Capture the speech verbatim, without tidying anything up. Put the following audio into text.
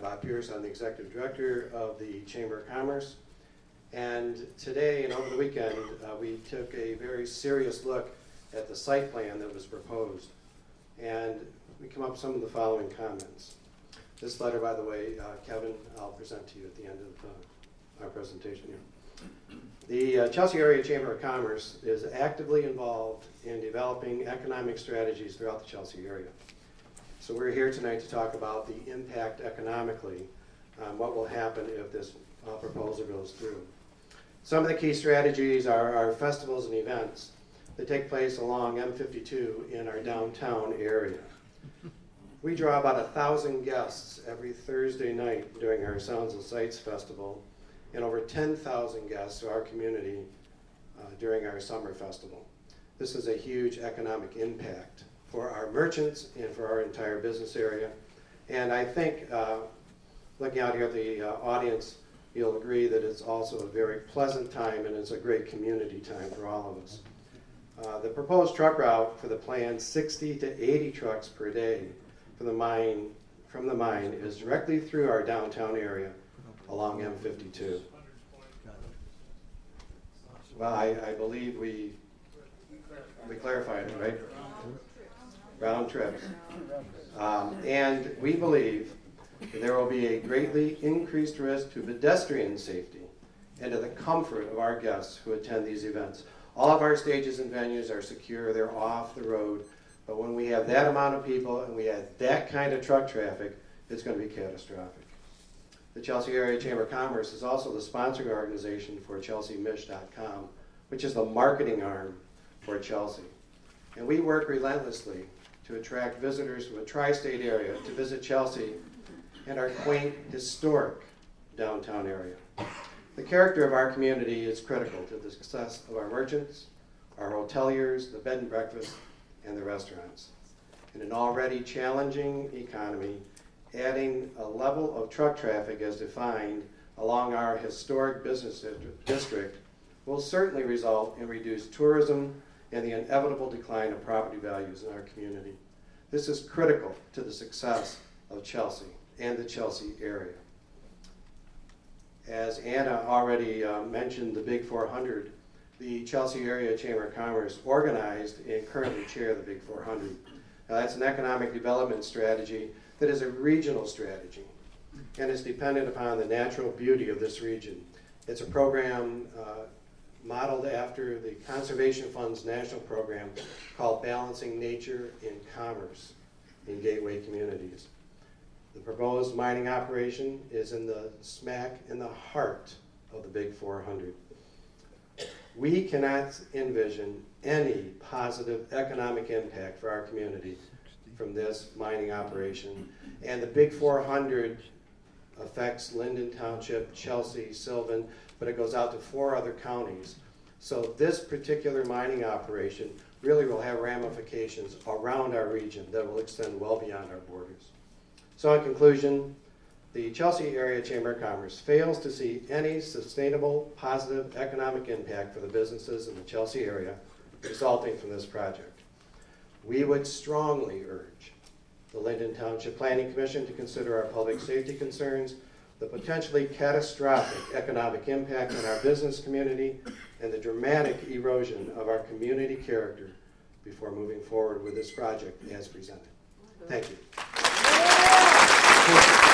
Bob Pierce. I'm the Executive Director of the Chamber of Commerce. And today and over the weekend, uh, we took a very serious look at the site plan that was proposed. And we come up with some of the following comments. This letter, by the way, uh, Kevin, I'll present to you at the end of uh, our presentation here. The uh, Chelsea Area Chamber of Commerce is actively involved in developing economic strategies throughout the Chelsea area. So we're here tonight to talk about the impact economically on what will happen if this uh, proposal goes through. Some of the key strategies are our festivals and events that take place along M fifty-two in our downtown area. We draw about a thousand guests every Thursday night during our Sounds and Sights Festival, and over ten thousand guests to our community uh, during our summer festival. This is a huge economic impact for our merchants and for our entire business area. And I think, uh, looking out here at the uh, audience, you'll agree that it's also a very pleasant time and it's a great community time for all of us. Uh, the proposed truck route for the planned sixty to eighty trucks per day for the mine, from the mine is directly through our downtown area along M fifty-two. Well, I, I believe we we clarified it, right? Round trips. Um, and we believe that there will be a greatly increased risk to pedestrian safety and to the comfort of our guests who attend these events. All of our stages and venues are secure, they're off the road, but when we have that amount of people and we have that kind of truck traffic, it's going to be catastrophic. The Chelsea Area Chamber of Commerce is also the sponsoring organization for Chelsea Mish dot com, which is the marketing arm for Chelsea. And we work relentlessly to attract visitors from a tri-state area to visit Chelsea and our quaint, historic downtown area. The character of our community is critical to the success of our merchants, our hoteliers, the bed and breakfast, and the restaurants. In an already challenging economy, adding a level of truck traffic as defined along our historic business district will certainly result in reduced tourism and the inevitable decline of property values in our community. This is critical to the success of Chelsea and the Chelsea area. As Anna already uh, mentioned, the Big four hundred, the Chelsea Area Chamber of Commerce organized and currently chair the Big four hundred. Now, that's an economic development strategy that is a regional strategy and is dependent upon the natural beauty of this region. It's a program uh, modeled after the Conservation Fund's national program called Balancing Nature and Commerce in Gateway Communities. The proposed mining operation is in the smack in the heart of the Big four hundred. We cannot envision any positive economic impact for our community from this mining operation. And the Big four hundred affects Linden Township, Chelsea, Sylvan, but it goes out to four other counties. So this particular mining operation really will have ramifications around our region that will extend well beyond our borders. So in conclusion, the Chelsea Area Chamber of Commerce fails to see any sustainable, positive economic impact for the businesses in the Chelsea area resulting from this project. We would strongly urge the Linden Township Planning Commission to consider our public safety concerns, the potentially catastrophic economic impact on our business community, and the dramatic erosion of our community character before moving forward with this project as presented. Thank you.